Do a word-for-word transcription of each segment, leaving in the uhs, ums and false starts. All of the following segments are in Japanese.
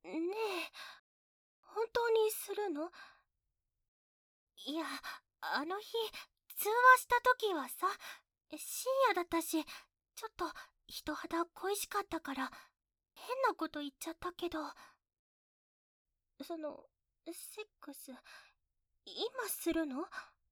ねえ、本当にするの？いや、あの日、通話した時はさ、深夜だったし、ちょっと人肌恋しかったから、変なこと言っちゃったけど、その、セックス、今するの？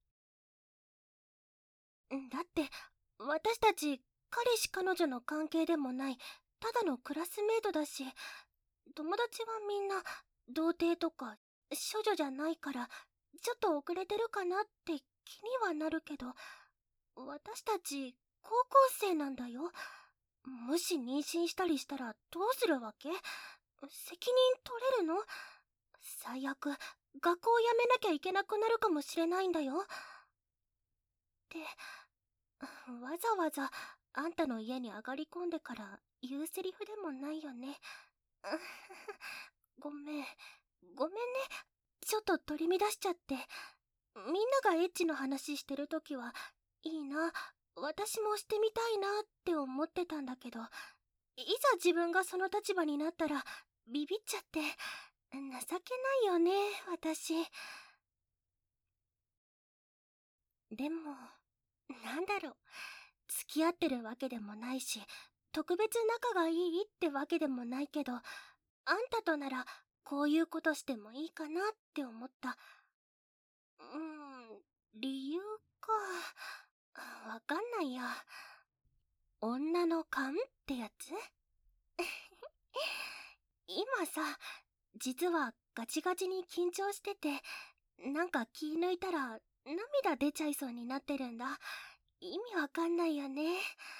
だって、私たち、彼氏彼女の関係でもない、ただのクラスメートだし、友達はみんな、童貞とか、処女じゃないから、ちょっと遅れてるかなって気にはなるけど、私たち、高校生なんだよ。もし妊娠したりしたらどうするわけ？責任取れるの？最悪、学校を辞めなきゃいけなくなるかもしれないんだよ。って、わざわざあんたの家に上がり込んでから言うセリフでもないよね。ごめん。ごめんね。ちょっと取り乱しちゃって。みんながエッチの話してるときは、いいな、私もしてみたいなって思ってたんだけど、いざ自分がその立場になったら、ビビっちゃって、情けないよね、私。でも、なんだろう。付き合ってるわけでもないし、特別仲がいいってわけでもないけど、あんたとなら、こういうことしてもいいかなって思った。うーん、理由か。わかんないや。女の勘ってやつ？今さ、実はガチガチに緊張してて、なんか気抜いたら涙出ちゃいそうになってるんだ。意味わかんないよね。は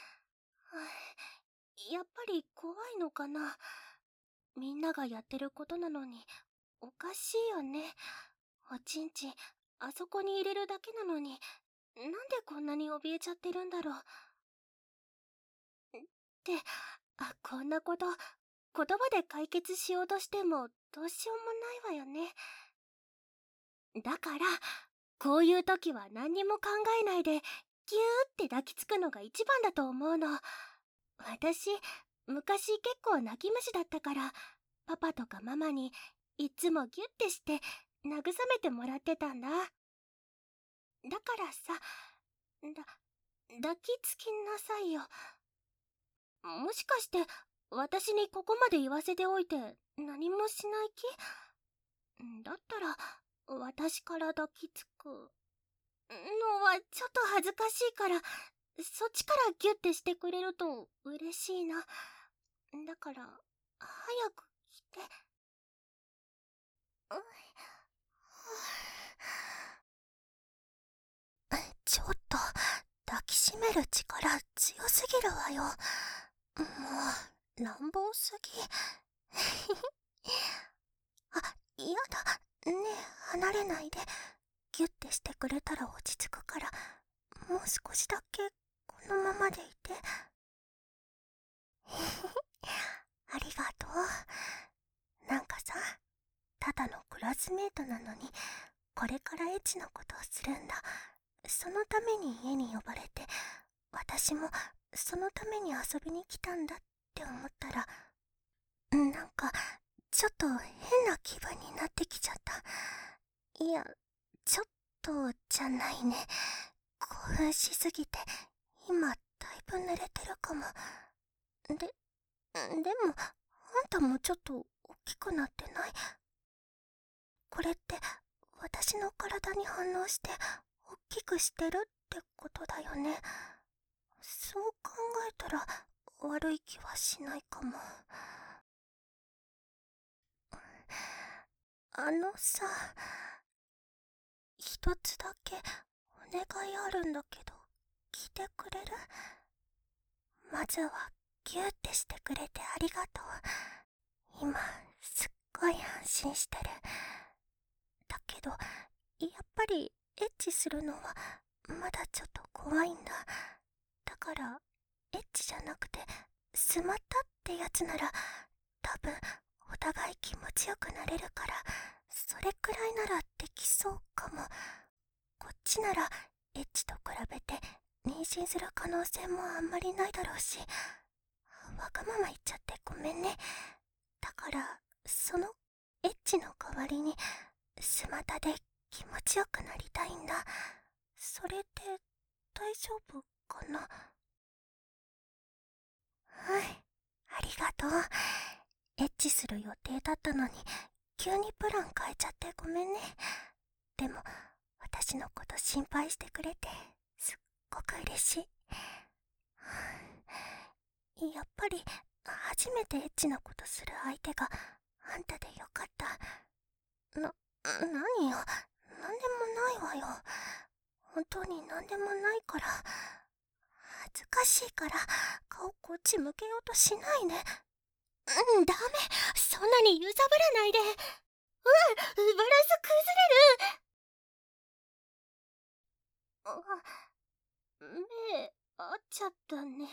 あ、やっぱり怖いのかな。みんながやってることなのに、おかしいよね。おちんちん、あそこに入れるだけなのに、なんでこんなに怯えちゃってるんだろう。って、あ、こんなこと、言葉で解決しようとしても、どうしようもないわよね。だから、こういう時は何にも考えないで、ギューって抱きつくのが一番だと思うの。私、昔結構泣き虫だったから、パパとかママにいつもギュッてして慰めてもらってたんだ。だからさ、だ、抱きつきなさいよ。もしかして、私にここまで言わせておいて何もしない気？だったら、私から抱きつくのはちょっと恥ずかしいから、そっちからギュッてしてくれると嬉しいな。だから、早く来て。ちょっと、抱きしめる力強すぎるわよ。もう、乱暴すぎ。あ、嫌だ。ねえ、離れないで。ギュッてしてくれたら落ち着くから、もう少しだけ、このままでいて。ありがとう。なんかさ、ただのクラスメートなのに、これからエッチなことをするんだ。そのために家に呼ばれて、私もそのために遊びに来たんだって思ったら、なんか、ちょっと変な気分になってきちゃった。いや、ちょっとじゃないね。興奮しすぎて、今、だいぶ濡れてるかも。で、でも、あんたもちょっと大きくなってない？これって、私の体に反応して、大きくしてるってことだよね。そう考えたら、悪い気はしないかも。あのさ、一つだけお願いあるんだけど、聞いてくれる？まずはギューってしてくれてありがとう。今、すっごい安心してる。だけど、やっぱりエッチするのはまだちょっと怖いんだ。だから、エッチじゃなくて、スマったってやつなら、多分、お互い気持ちよくなれるから、それくらいならできそうかも。こっちなら、エッチと比べて、妊娠する可能性もあんまりないだろうし、わがまま言っちゃってごめんね。だから、 そのエッチの代わりにスマタで気持ちよくなりたいんだ。それって大丈夫かな？はい、ありがとう。エッチする予定だったのに急にプラン変えちゃってごめんね。でも私のこと心配してくれてすっごく嬉しい。やっぱり初めてエッチなことする相手があんたでよかった。な、何よ、なんでもないわよ。本当になんでもないから。恥ずかしいから顔こっち向けようとしないで。うん、ダメ。そんなに揺さぶらないで。うわ、バランス崩れる。あ、目合っちゃったね。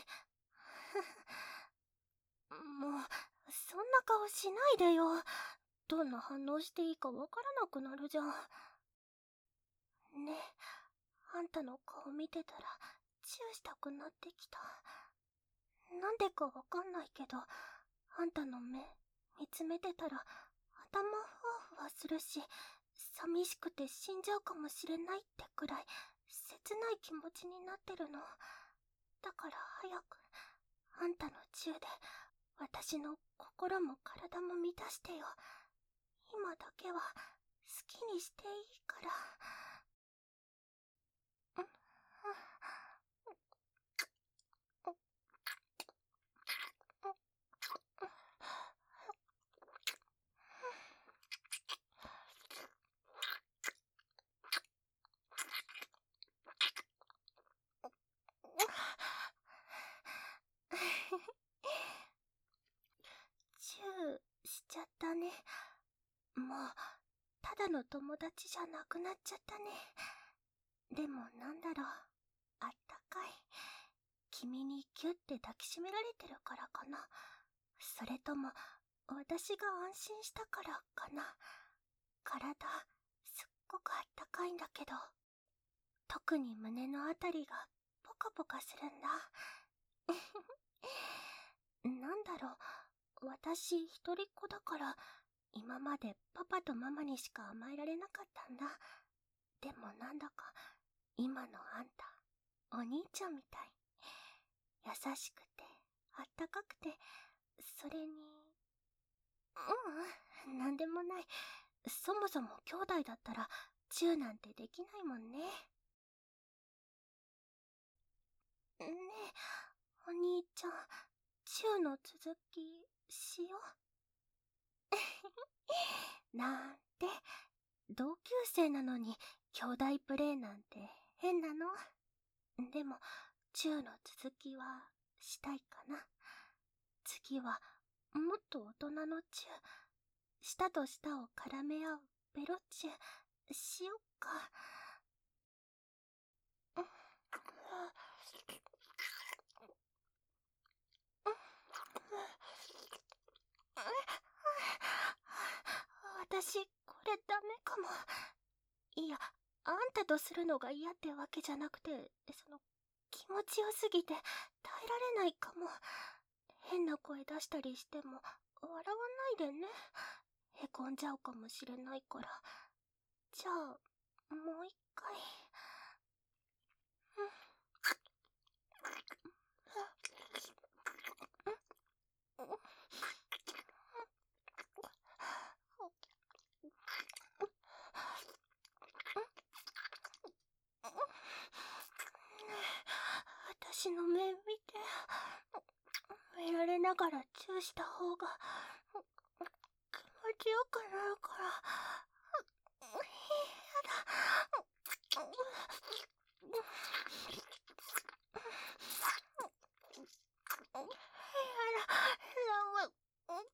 もうそんな顔しないでよ。どんな反応していいかわからなくなるじゃん。ねえ、あんたの顔見てたらチューしたくなってきた。なんでかわかんないけど、あんたの目見つめてたら頭ふわふわするし、寂しくて死んじゃうかもしれないってくらい切ない気持ちになってるの。だから早くあんたのチューで私の心も体も満たしてよ。今だけは好きにしていいから。チューしちゃったね。もうただの友達じゃなくなっちゃったね。でもなんだろう、あったかい。君にギュッて抱きしめられてるからかな。それとも私が安心したからかな。体すっごくあったかいんだけど、特に胸のあたりがポカポカするんだ。なんだろう、私一人っ子だから今までパパとママにしか甘えられなかったんだ。でもなんだか今のあんたお兄ちゃんみたい。優しくてあったかくて、それに、ううん、なんでもない。そもそも兄弟だったらチューなんてできないもんね。ねえ、お兄ちゃん、チューの続きしよう。なんて、同級生なのに兄弟プレイなんて変なの。でもチューの続きはしたいかな。次はもっと大人のチュー、舌と舌を絡め合うベロチューしよっか。私これダメかも。いや、あんたとするのが嫌ってわけじゃなくて、その気持ちよすぎて耐えられないかも。変な声出したりしても笑わないでね。へこんじゃうかもしれないから。じゃあもう一回。私の目見て。見られながらチューした方が気持ちよくなるから。やだ。やだ。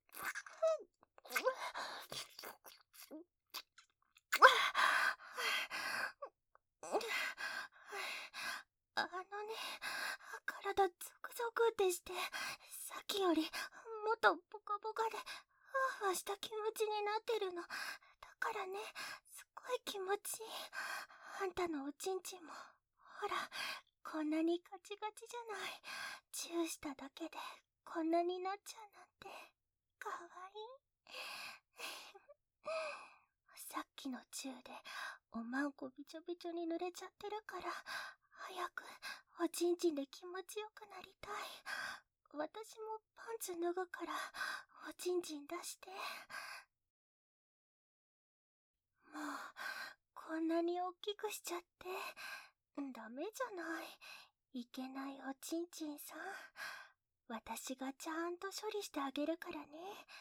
あのね、体ゾクゾクってして、さっきよりもっとポカポカでふわふわした気持ちになってるの。だからね、すっごい気持ちいい。あんたのおちんちんもほら、こんなにガチガチじゃない。チューしただけでこんなになっちゃうなんてかわいい。 さっきのチューでおまんこびちょびちょに濡れちゃってるから、早くおちんちんで気持ちよくなりたい。私もパンツ脱ぐからおちんちん出して。もうこんなに大きくしちゃってダメじゃない。いけないおちんちんさん。私がちゃんと処理してあげるからね。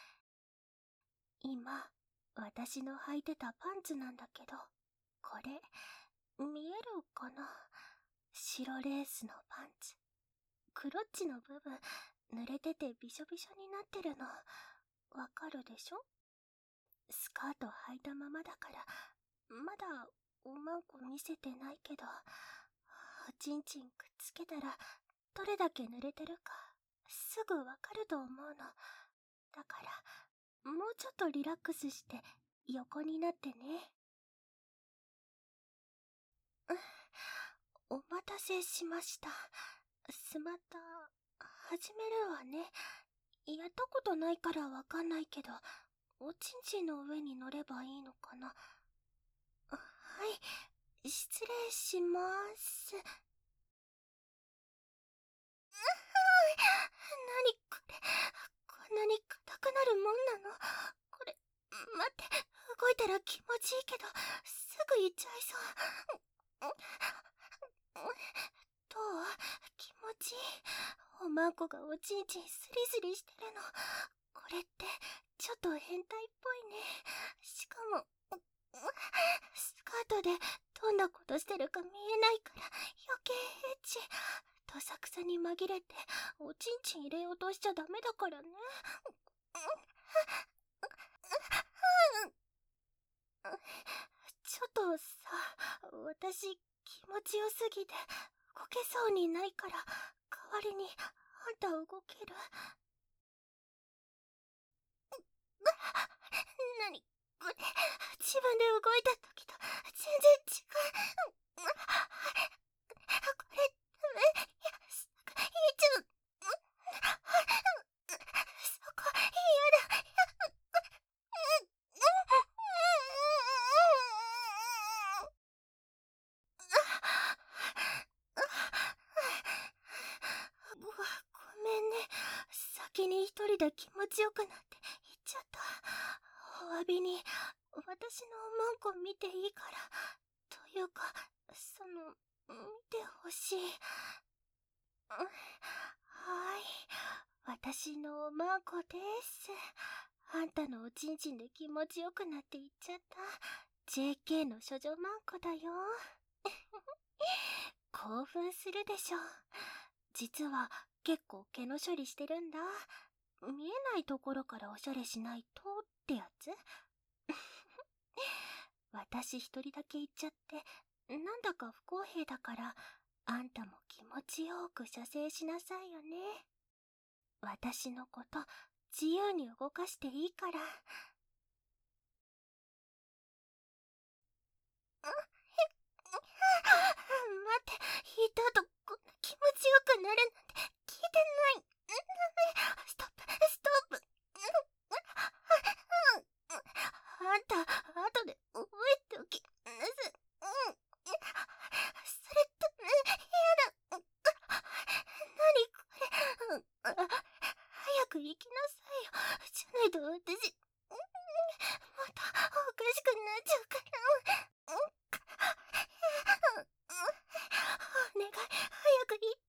今私の履いてたパンツなんだけど、これ見えるかな。白レースのパンツ、クロッチの部分濡れててびしょびしょになってるのわかるでしょ。スカート履いたままだからまだおまんこ見せてないけど、おちんちんくっつけたらどれだけ濡れてるかすぐわかると思うの。だからもうちょっとリラックスして横になってね。お待たせしました。スマタ始めるわね。やったことないからわかんないけど、おちんちんの上に乗ればいいのかな。はい、失礼します。何これ、こんなに硬くなるもんなの。これ待って、動いたら気持ちいいけどすぐいっちゃいそう。どう？気持ちいい？おまんこがおちんちんスリスリしてるの。これってちょっと変態っぽいね。しかもスカートでどんなことしてるか見えないから余計エッチ。どさくさに紛れておちんちん入れようとしちゃダメだからね。ちょっとさ、私気持ちよすぎて動けそうにないから代わりにあんた動ける？なにこれ、自分で動いた時と全然違う。これダメ。いや、すいちょそこ嫌だ。ごめんね、先に一人で気持ちよくなって言っちゃった。お詫びに私のおまんこ見ていいから、というかその見てほしい。はい、私のおまんこです。あんたのおちんちんで気持ちよくなって言っちゃった ジェーケー の処女まんこだよ。興奮するでしょ。実は結構毛の処理してるんだ。見えないところからおしゃれしないとってやつ。私一人だけ言っちゃってなんだか不公平だから、あんたも気持ちよく射精しなさいよね。私のこと自由に動かしていいから。待って、引いた後こんな気持ちよくなるなんて聞いてない。ストップストップ。あんた後で覚えておきなさい。それって嫌だ。何これ。早く行きなさいよ。じゃないと私またおかしくなっちゃうから。お願い、早く行って。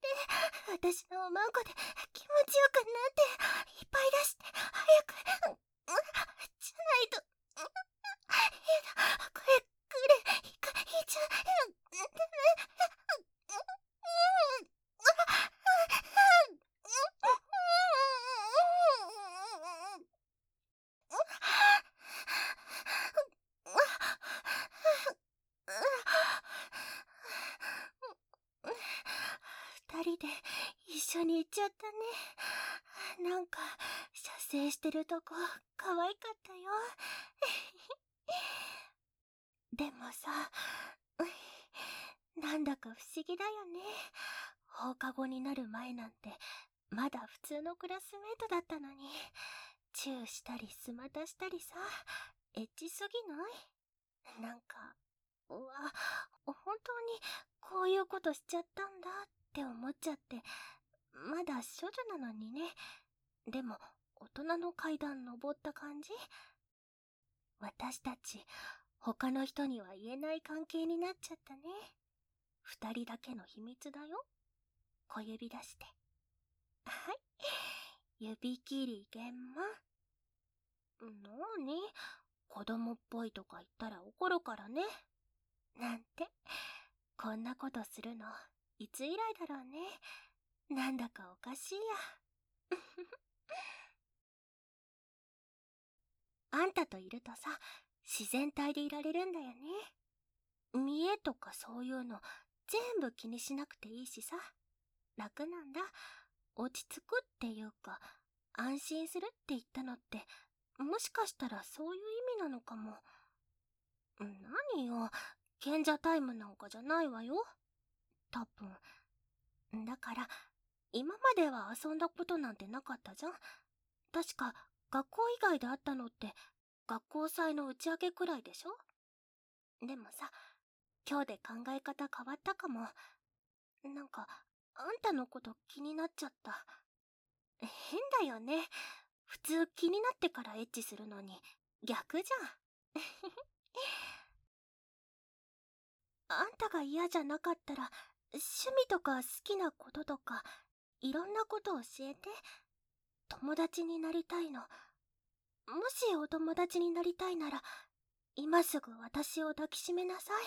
私のおまんこで気持ちよくなっていっぱい出して早く。じゃないと。やだ、これくれ、いかいちゃう。二人で一緒に行っちゃったね。なんか射精してるとこ可愛かったよ。でもさ、なんだか不思議だよね。放課後になる前なんてまだ普通のクラスメートだったのに、 チューしたりスマタしたりさ、エッチすぎない？なんか、うわ、本当にこういうことしちゃったんだって思っちゃって、まだ処女なのにね。でも、大人の階段登った感じ？私たち、他の人には言えない関係になっちゃったね。二人だけの秘密だよ。小指出して。はい。指切り玄満。なーに？子供っぽいとか言ったら怒るからね。なんて、こんなことするの、いつ以来だろうね。なんだかおかしいや。あんたといるとさ、自然体でいられるんだよね。見栄とかそういうの、全部気にしなくていいしさ。楽なんだ。落ち着くっていうか、安心するって言ったのって、もしかしたらそういう意味なのかも。何よ、賢者タイムなんかじゃないわよ。多分。だから、今までは遊んだことなんてなかったじゃん。確か、学校以外であったのって、学校祭の打ち上げくらいでしょ？でもさ、今日で考え方変わったかも。なんか、あんたのこと気になっちゃった。変だよね。普通気になってからエッチするのに、逆じゃん。あんたが嫌じゃなかったら、趣味とか好きなこととか、いろんなこと教えて。友達になりたいの。もしお友達になりたいなら、今すぐ私を抱きしめなさい。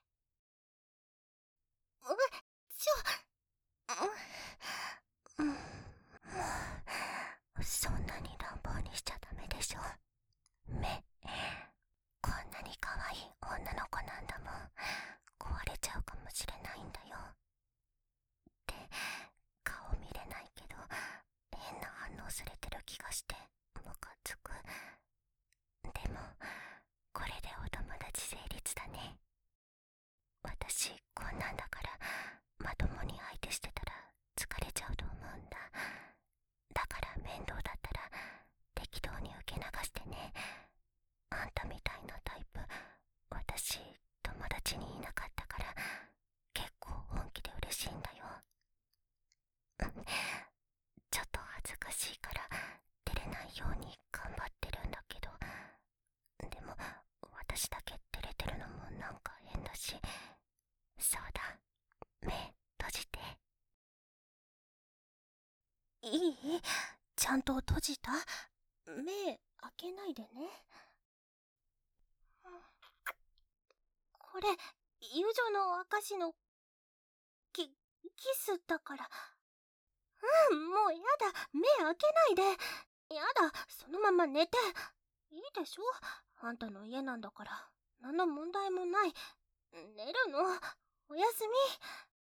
う、ちょ、うん、もう、そんなに乱暴にしちゃダメでしょ。目、こんなに可愛い女の子なんだもん。壊れちゃうかもしれないんだよ。って顔見れないけど変な反応されてる気がしてムカつく。でもこれでお友達成立だね。私こんなんだからまともに相手してたら疲れちゃうと思うんだ。だから面倒だったら適当に受け流してね。あんたみたいなタイプ私友達にいなかったから結構本気で嬉しいんだよ。ちょっと恥ずかしいから照れないように頑張ってるんだけど、でも私だけ照れてるのもなんか変だし。そうだ、目閉じて。いい？ちゃんと閉じた？目開けないでね。これ友情の証のキキスだから。うん、もうやだ、目開けないで。やだ、そのまま寝て。いいでしょ、あんたの家なんだから何の問題もない。寝るの。おやすみ。